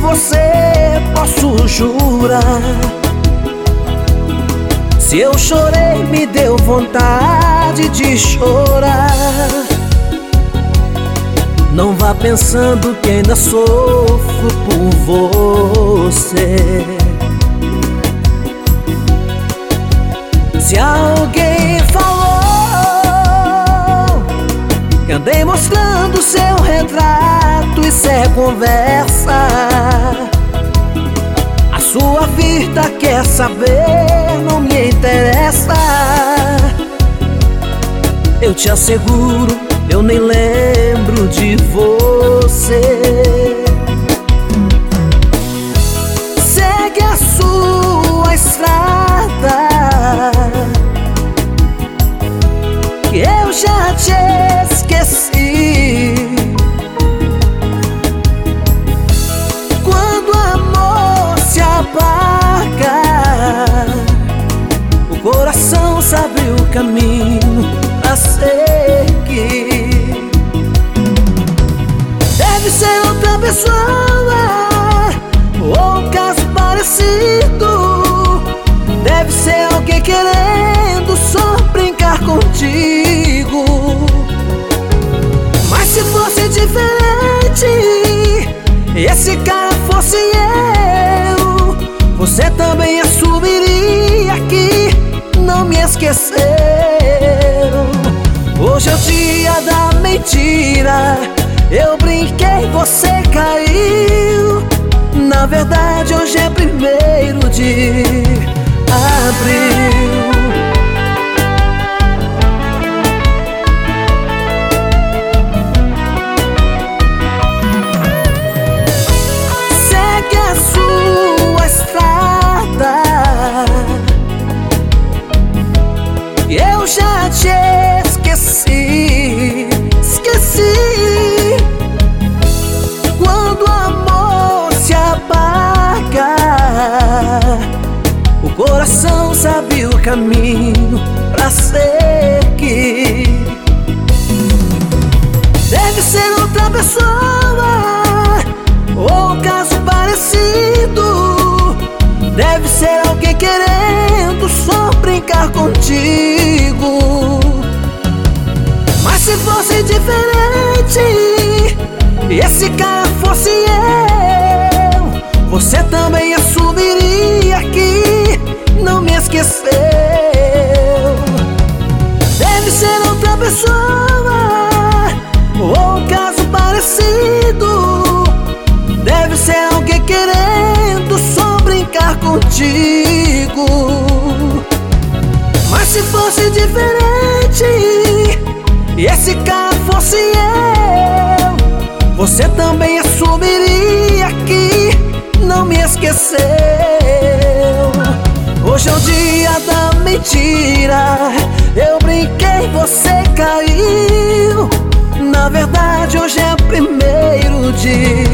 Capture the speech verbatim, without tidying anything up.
você posso jurar. Se eu chorei, me deu vontade de chorar. Não vá pensando que ainda sofro por você. Se alguém falou que andei mostrando seu retrato, isso é conversa. A sua vida quer saber, não me interessa. Eu te asseguro, eu nem lembro de você. Segue a sua estrada, que eu já te esqueci. Quando o amor se apaga, o coração sabe o caminho a seguir. Deve ser outra pessoa, ou um caso parecido. Deve ser alguém querendo só brincar contigo. Mas se fosse diferente, e esse cara fosse eu, você também assumiria que não me esqueceu. Hoje é o dia da mentira. Eu brinquei, você caiu. Na verdade hoje é primeiro de abril. Segue a sua estrada, eu já te esqueci. Esqueci. Quando o amor se apaga, o coração sabe o caminho pra seguir. Deve ser outra pessoa, ou um caso parecido. Deve ser alguém querendo só brincar contigo. Mas se fosse diferente, e esse cara fosse eu, você também assumiria que não me esqueceu. Deve ser outra pessoa, ou um caso parecido. Deve ser alguém querendo só brincar contigo. Mas se fosse diferente, e esse cara fosse eu, você também assumiria que não me esqueceu. Hoje é o dia da mentira. Eu brinquei, você caiu. Na verdade hoje é primeiro de